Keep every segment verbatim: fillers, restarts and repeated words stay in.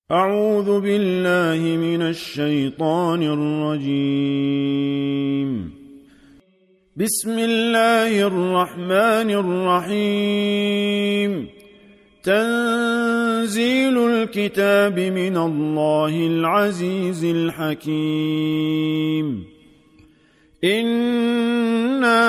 أعوذ بالله من الشيطان الرجيم. بسم الله الرحمن الرحيم. تنزيل الكتاب من الله العزيز الحكيم. إنا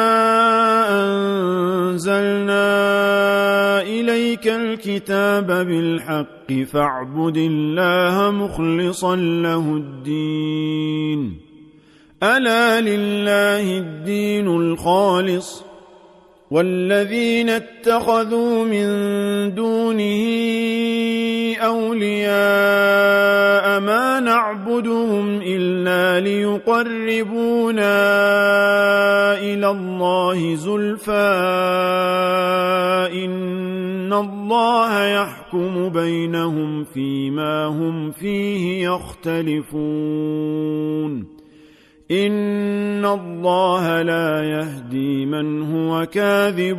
أنزلنا إليك الكتاب بالحق فاعبد الله مخلصا له الدين. ألا لله الدين الخالص والذين اتخذوا من دونه أولياء ما نعبدهم إلا ليقربونا إلى الله زلفى إن الله يحكم بينهم فيما هم فيه يختلفون. إن الله لا يهدي من هو كاذب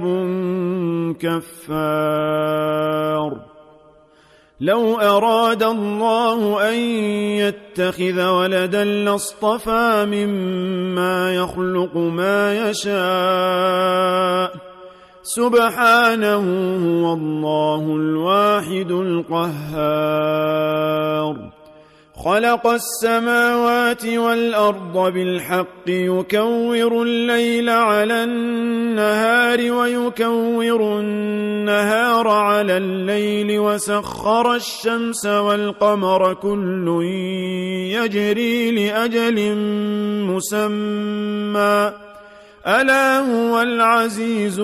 كفار. لو أراد الله أن يتخذ ولدا لاصطفى مما يخلق ما يشاء سبحانه هو الله الواحد القهار. خلق السماوات والأرض بالحق يكور الليل على النهار ويكور النهار على الليل وسخر الشمس والقمر كل يجري لأجل مسمى ألا هو العزيز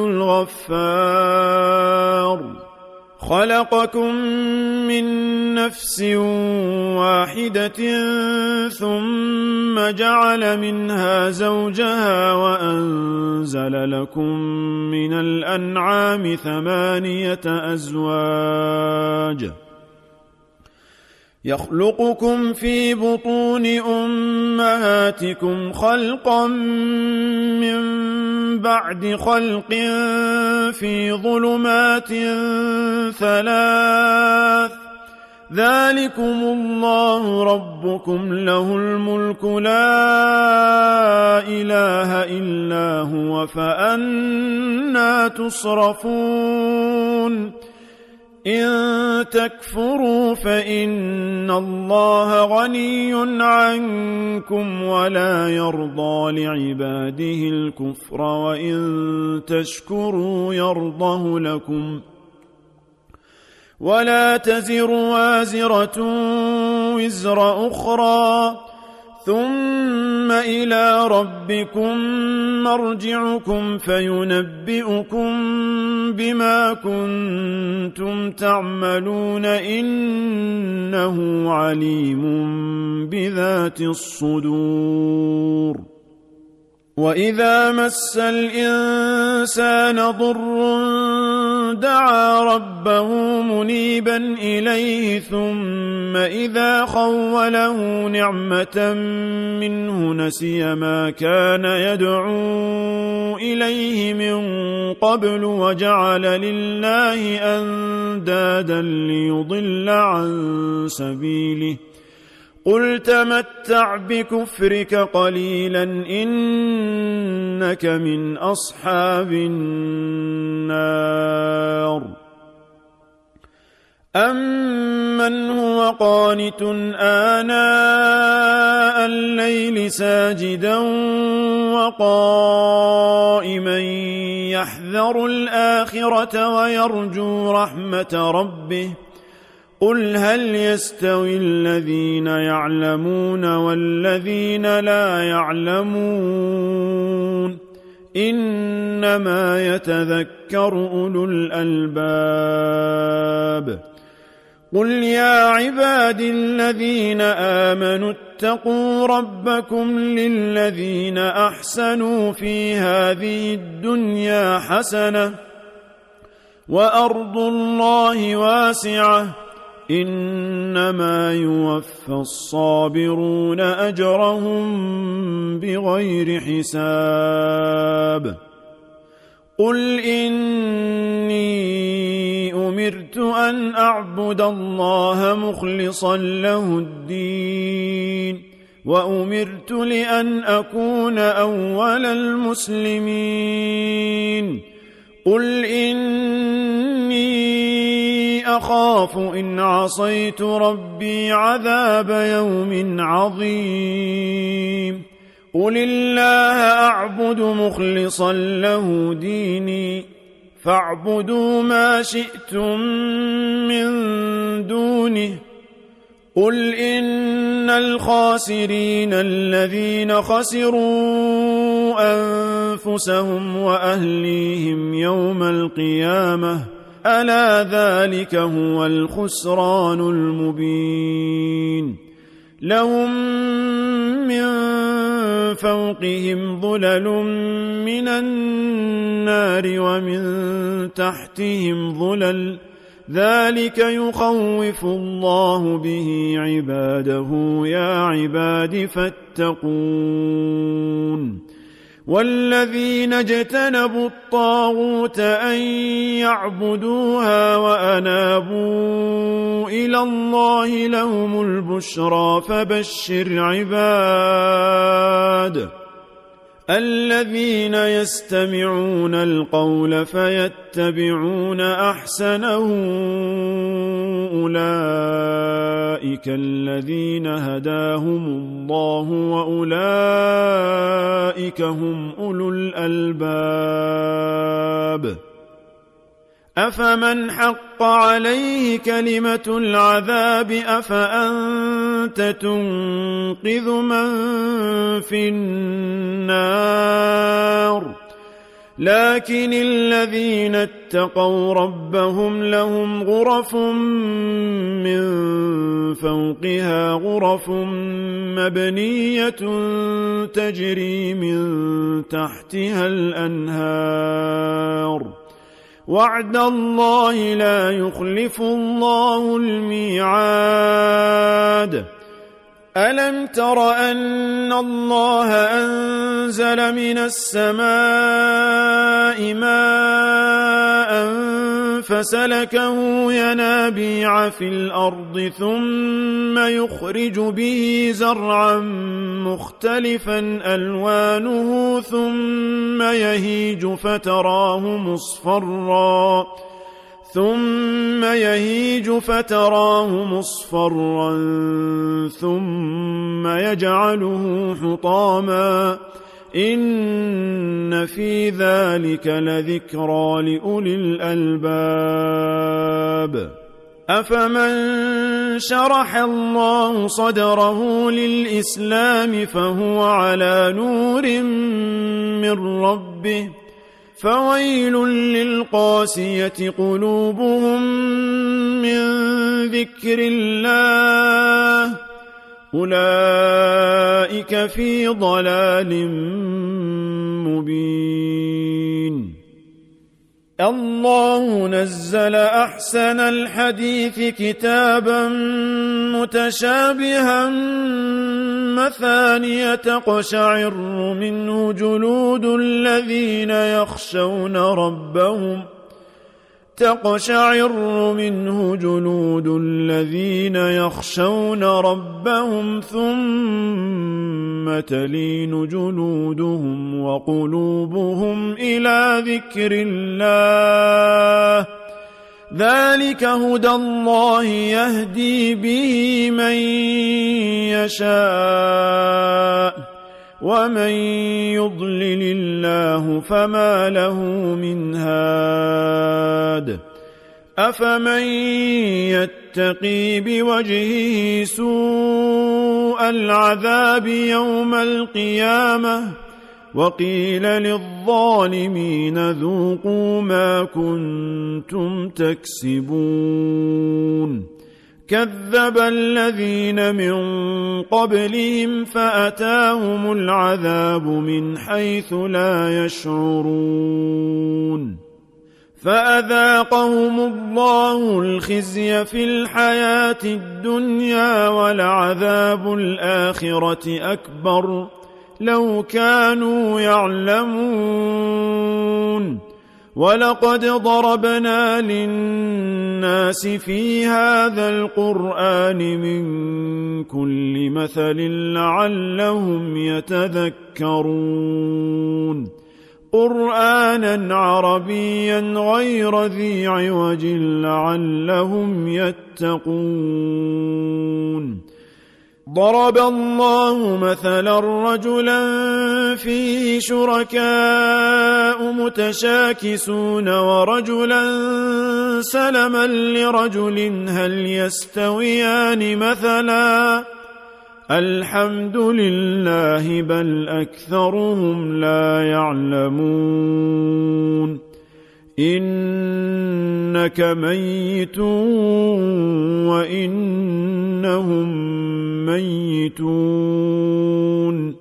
الغفار. خلقكم من نفس واحدة ثم جعل منها زوجها وأنزل لكم من الأنعام ثمانية أزواج يخلقكم في بطون أمهاتكم خلقا من بعد خلق في ظلمات ثلاث ذلكم الله ربكم له الملك لا إله إلا هو فأنى تصرفون. إن تكفروا فإن الله غني عنكم ولا يرضى لعباده الكفر وإن تشكروا يرضه لكم. ولا تزر وازرة وزر أخرى ثم إلى ربكم مرجعكم فينبئكم بما كنتم تعملون إنه عليم بذات الصدور. وإذا مس الإنسان ضر دعا ربه منيبا إليه ثم إذا خوله نعمة منه نسي ما كان يدعو إليه من قبل وجعل لله أندادا ليضل عن سبيله. قل تمتع بكفرك قليلا إنك من أصحاب النار. أمن هو قانت آناء الليل ساجدا وقائما يحذر الآخرة ويرجو رحمة ربه قل هل يستوي الذين يعلمون والذين لا يعلمون إنما يتذكر أولو الألباب. قل يا عبادي الذين آمنوا اتقوا ربكم للذين أحسنوا في هذه الدنيا حسنة وأرض الله واسعة إنما يوفى الصابرون أجرهم بغير حساب. قل إني أمرت أن أعبد الله مخلصا له الدين وأمرت لأن أكون أول المسلمين قل إني أخاف إن عصيت ربي عذاب يوم عظيم قل الله أعبد مخلصا له ديني فاعبدوا ما شئتم من دونه قل إن الخاسرين الذين خسروا أنفسهم وأهليهم يوم القيامة ألا ذلك هو الخسران المبين لهم من فوقهم ظلل من النار ومن تحتهم ظلل ذلك يخوف الله به عباده يا عباد فاتقون والذين اجتنبوا الطاغوت أن يعبدوها وأنابوا إلى الله لهم البشرى فبشر عباد الذين يستمعون القول فيتبعون أحسنه أولئك الذين هداهم الله وأولئك هم أولو الألباب أفمن حق عليه كلمة العذاب أفأنت تنقذ من في النار لكن الذين اتقوا ربهم لهم غرف من فوقها غرف مبنية تجري من تحتها الأنهار وعد الله لا يخلف الله الميعاد ألم تر أن الله أنزل من السماء ماء فسلكه ينابيع في الأرض ثم يخرج به زرعا مختلفا ألوانه ثم يهيج فتراه مصفرا ثم يهيج فتراه مصفرا ثم يجعله حطاما إن في ذلك لذكرى لأولي الألباب أفمن شرح الله صدره للإسلام فهو على نور من ربه فويل للقاسية قلوبهم من ذكر الله أولئك في ضلال مبين الله نزل أحسن الحديث كتابا متشابها مثانية تقشعر منه جلود الذين يخشون ربهم تقشعر منه جلود الذين يخشون ربهم ثم تلين جلودهم وقلوبهم إلى ذكر الله ذلك هدى الله يهدي به من يشاء ومن يضلل الله فما له من هاد أفمن يتقي بوجهه سوء العذاب يوم القيامة وقيل للظالمين ذوقوا ما كنتم تكسبون كذب الذين من قبلهم فأتاهم العذاب من حيث لا يشعرون فأذاقهم الله الخزي في الحياة الدنيا ولعذاب الآخرة أكبر لو كانوا يعلمون ولقد ضربنا للناس في هذا القرآن من كل مثل لعلهم يتذكرون قرآنا عربيا غير ذي عوج لعلهم يتقون ضرب الله مثلا رجلا فيه شركاء متشاكسون ورجلا سلما لرجل هل يستويان مثلا الحمد لله بل أكثرهم لا يعلمون إنك ميت وإنهم ميتون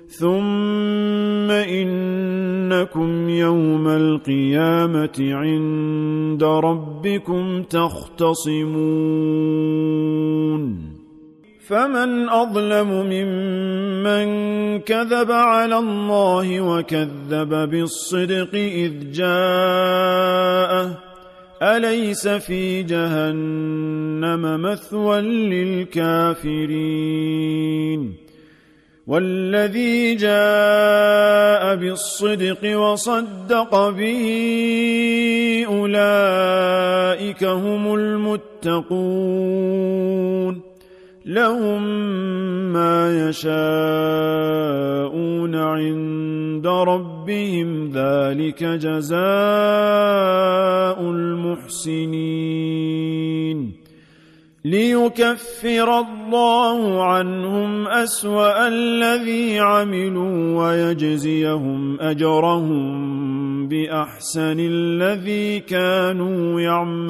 ثم إنكم يوم القيامة عند ربكم تختصمون فمن أظلم ممن كذب على الله وكذب بالصدق إذ جاءه أليس في جهنم مثوى للكافرين والذي جاء بالصدق وصدق به أولئك هم المتقون لهم ما يشاءون عند ربهم ذلك جزاء المحسنين ليكفر الله عنهم أسوأ الذي عملوا ويجزيهم أجرهم بأحسن الذي كانوا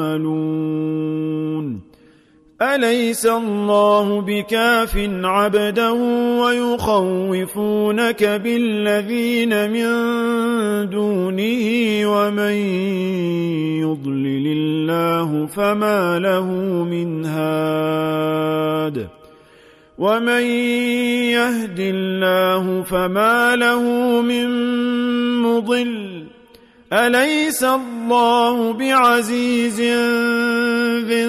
يعملون أليس الله بكاف عبده ويخوفونك بالذين من دونه ومن يضلل الله فما له من هاد ومن يهد الله فما له من مضل أليس الله بعزيز ذي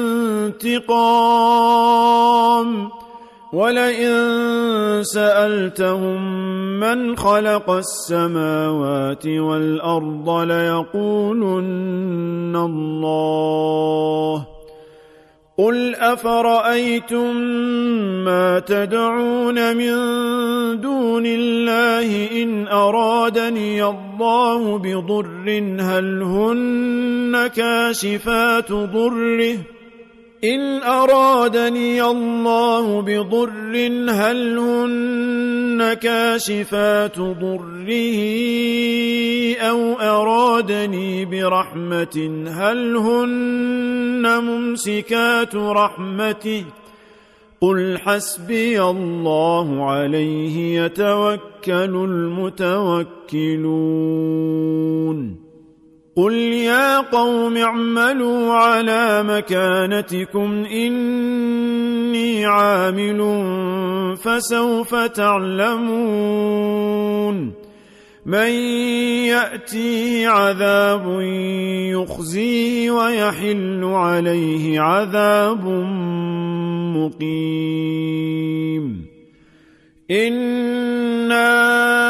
انتقام ولئن سألتهم من خلق السماوات والأرض ليقولن الله قل أفرأيتم ما تدعون من دون الله إن أرادني الله بضر هل هن كاشفات ضره إن أرادني الله بضر هل هن كاشفات ضره أو أرادني برحمة هل هن ممسكات رحمته قل حسبي الله عليه يتوكل المتوكلون قل يا قوم اعملوا على مكانتكم إني عامل فسوف تعلمون من يأتيه عذاب يخزيه ويحل عليه عذاب مقيم إنا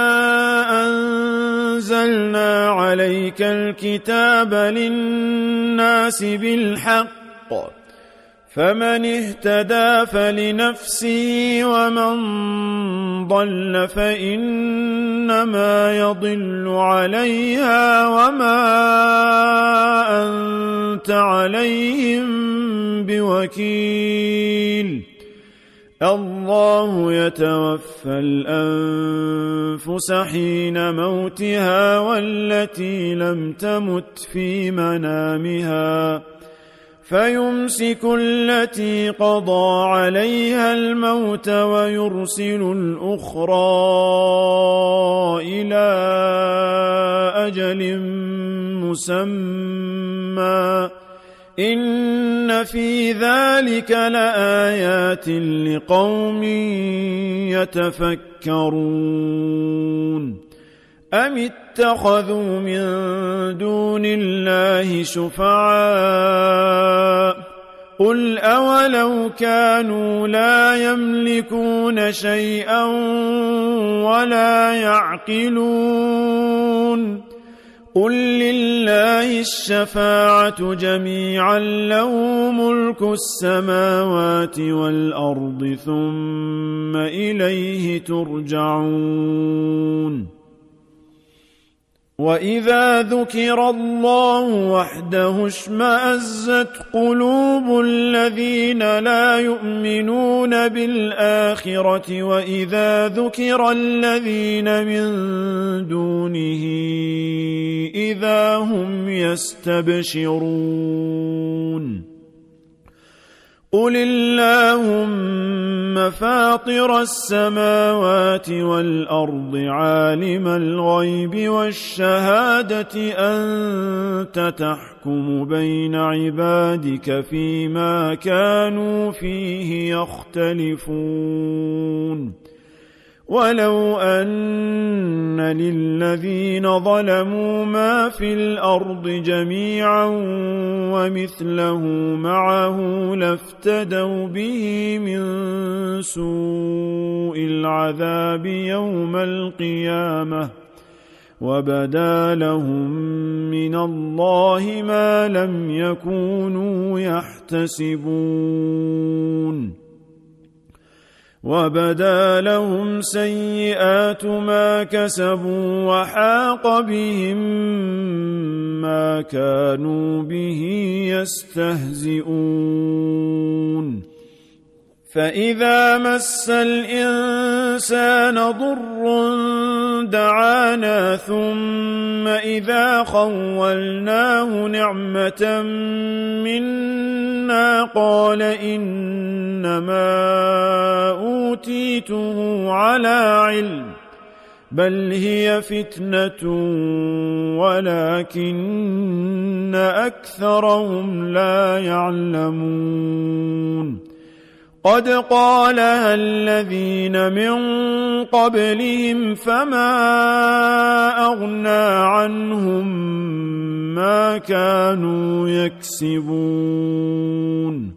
أنزلنا عليك الكتاب للناس بالحق فمن اهتدى فلنفسه ومن ضل فإنما يضل عليها وما أنت عليهم بوكيل الله يتوفى الأنفس حين موتها والتي لم تمت في منامها فيمسك التي قضى عليها الموت ويرسل الأخرى إلى أجل مسمى إن في ذلك لآيات لقوم يتفكرون أم اتخذوا من دون الله شفعاء قل أولو كانوا لا يملكون شيئا ولا يعقلون قل لله الشفاعة جميعا له ملك السماوات والأرض ثم إليه ترجعون وإذا ذكر الله وحده اشمأزت قلوب الذين لا يؤمنون بالآخرة وإذا ذكر الذين من دونه إذا هم يستبشرون قل اللهم فاطر السماوات والأرض عالم الغيب والشهادة أنت تحكم بين عبادك فيما كانوا فيه يختلفون ولو أن للذين ظلموا ما في الأرض جميعا ومثله معه لافتدوا به من سوء العذاب يوم القيامة وبدا لهم من الله ما لم يكونوا يحتسبون وبدا لهم سيئات ما كسبوا وحاق بهم ما كانوا به يستهزئون فإذا مس الإنسان ضر دعانا ثم إذا خولناه نعمة منا قال إنما أوتيته على علم بل هي فتنة ولكن أكثرهم لا يعلمون قد قالها الذين من قبلهم فما أغنى عنهم ما كانوا يكسبون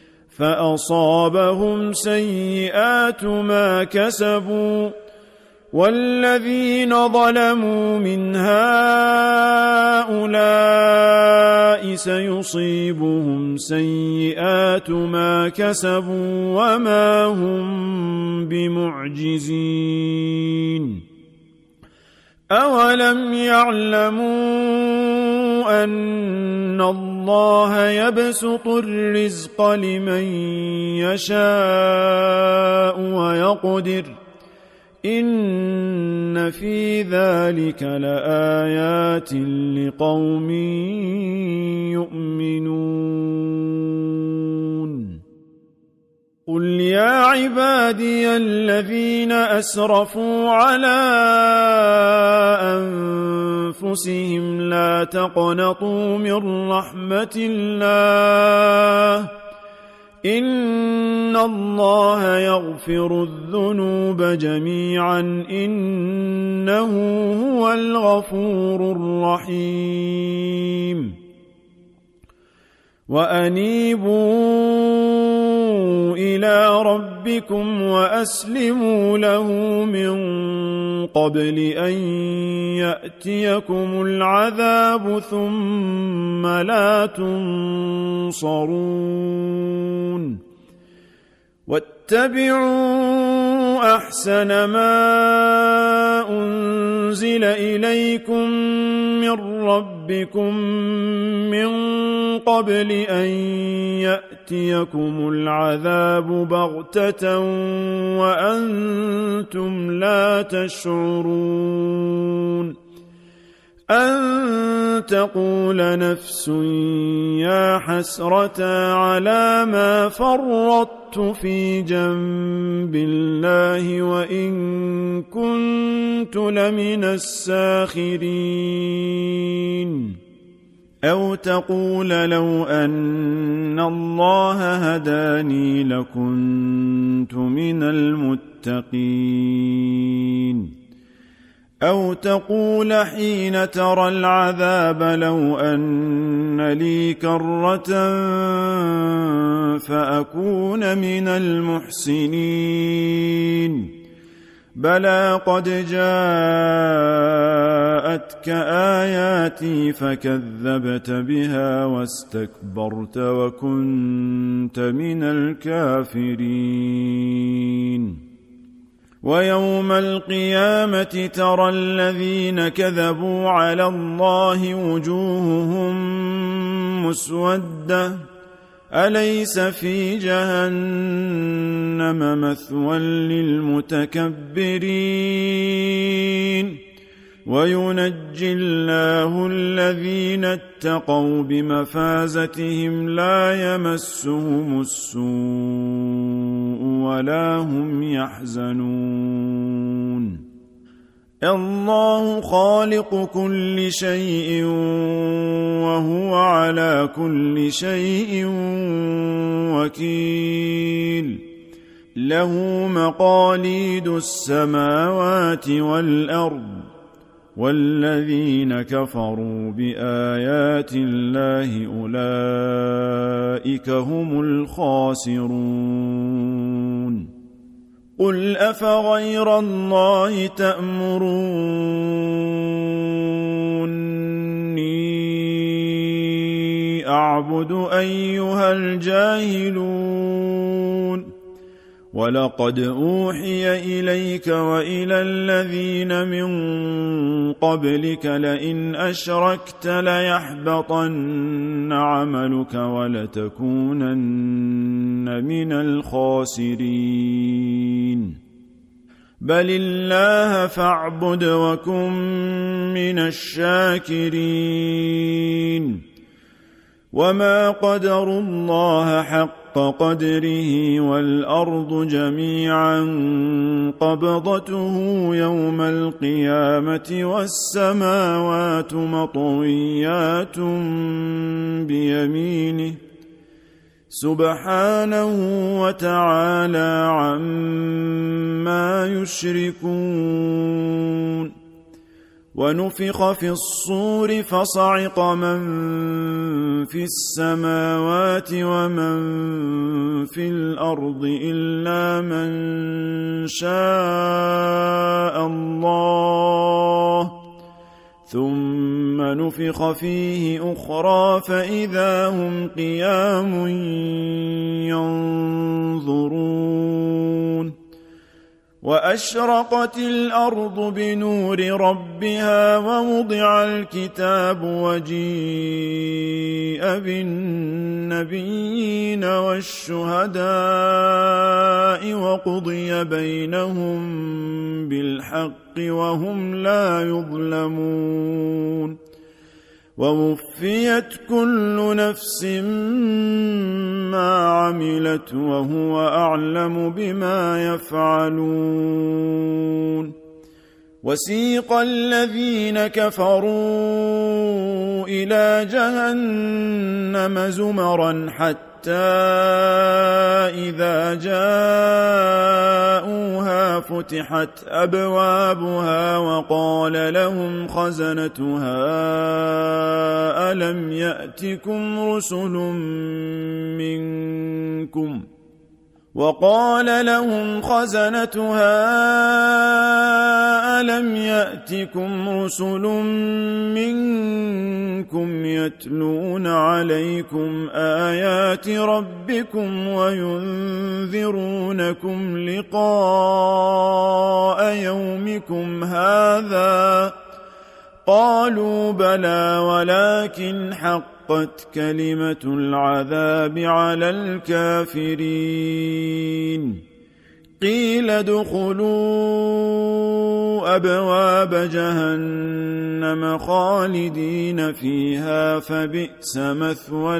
فأصابهم سيئات ما كسبوا والذين ظلموا من هؤلاء سيصيبهم سيئات ما كسبوا وما هم بمعجزين أولم يعلموا أن الله يبسط الرزق لمن يشاء ويقدر إن في ذلك لآيات لقوم يؤمنون قل يا عبادي الذين أسرفوا على أنفسهم لا تقنطوا من رحمة الله إن الله يغفر الذنوب جميعا إنه هو الغفور الرحيم وأنيبوا إلى ربكم وأسلموا له من قبل أن يأتيكم العذاب ثم لا تنصرون واتبعوا أحسن ما أنزل إليكم من ربكم من قبل أن يأتيكم العذاب بغتة وأنتم لا تشعرون أن تقول نفس يا حسرة على ما فرطت في جنب الله وإن كنت لمن الساخرين أو تقول لو أن الله هداني لكنت من المتقين أو تقول حين ترى العذاب لو أن لي كرة فأكون من المحسنين بلى قد جاءتك آياتي فكذبت بها واستكبرت وكنت من الكافرين ويوم القيامة ترى الذين كذبوا على الله وجوههم مسودة أليس في جهنم مثوى للمتكبرين وينجي الله الذين اتقوا بمفازتهم لا يمسهم السوء ولا هم يحزنون الله خالق كل شيء وهو على كل شيء وكيل له مقاليد السماوات والأرض والذين كفروا بآيات الله أولئك هم الخاسرون قل أفغير الله تأمروني أعبد أيها الجاهلون ولقد أوحي إليك وإلى الذين من قبلك لئن أشركت ليحبطن عملك ولتكونن من الخاسرين بل الله فاعبد وكن من الشاكرين وما قدروا الله حق قدره والأرض جميعا قبضته يوم القيامة والسماوات مطويات بيمينه سبحانه وتعالى عما يشركون ونفخ في الصور فصعق من في السماوات ومن في الأرض إلا من شاء الله ثم نفخ فيه أخرى فإذا هم قيام ينظرون وأشرقت الأرض بنور ربها ووضع الكتاب وجيء بالنبيين والشهداء وقضي بينهم بالحق وهم لا يظلمون ووفيت كل نفس ما عملت وهو أعلم بما يفعلون وسيق الذين كفروا إلى جهنم زمرا حتى إذا جاءوها فتحت أبوابها وقال لهم خزنتها ألم يأتكم رسل منكم وقال لهم خزنتها ألم يأتكم رسل منكم يتلون عليكم آيات ربكم وينذرونكم لقاء يومكم هذا قالوا بلى ولكن حقت كلمة العذاب على الكافرين قيل ادخلوا أبواب جهنم خالدين فيها فبئس مثوى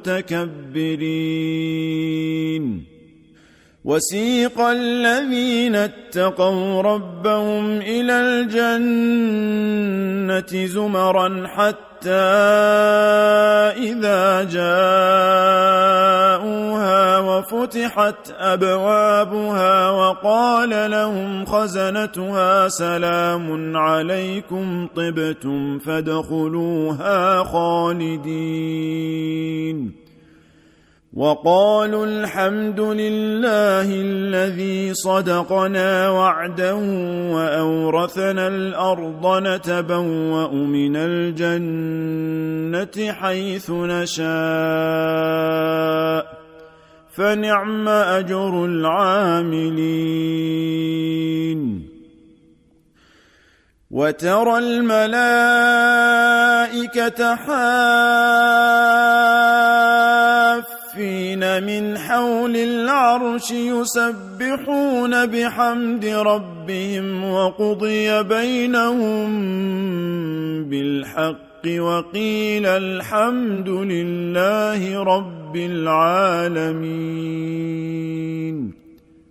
المتكبرين وسيق الذين اتقوا ربهم إلى الجنة زمرا حتى إذا جاءوها فتحت أبوابها وقال لهم خزنتها سلام عليكم طبتم فادخلوها خالدين وقالوا الحمد لله الذي صدقنا وعده وأورثنا الأرض نتبوأ من الجنة حيث نشاء فنعم أجر العاملين وترى الملائكة حافين من حول العرش يسبحون بحمد ربهم وقضي بينهم بالحق وقيل الحمد لله رب العالمين